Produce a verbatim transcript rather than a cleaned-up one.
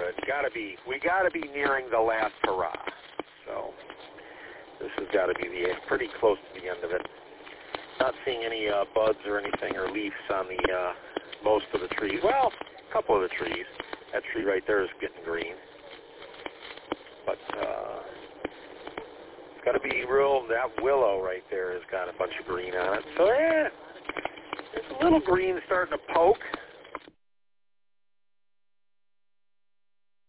good. Got to be. We got to be nearing the last hurrah. So this has got to be the pretty close to the end of it. Not seeing any uh, buds or anything or leaves on the uh, most of the trees. Well, a couple of the trees. That tree right there is getting green. But uh, it's got to be real. That willow right there has got a bunch of green on it. So yeah, there's a little green starting to poke.